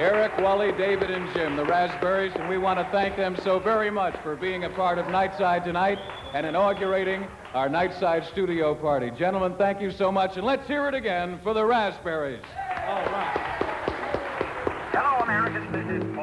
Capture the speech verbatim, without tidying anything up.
Eric, Wally, David, and Jim, the Raspberries, and we want to thank them so very much for being a part of Nightside tonight and inaugurating our Nightside studio party. Gentlemen, thank you so much, and let's hear it again for the Raspberries. All right. Hello, Americans. This is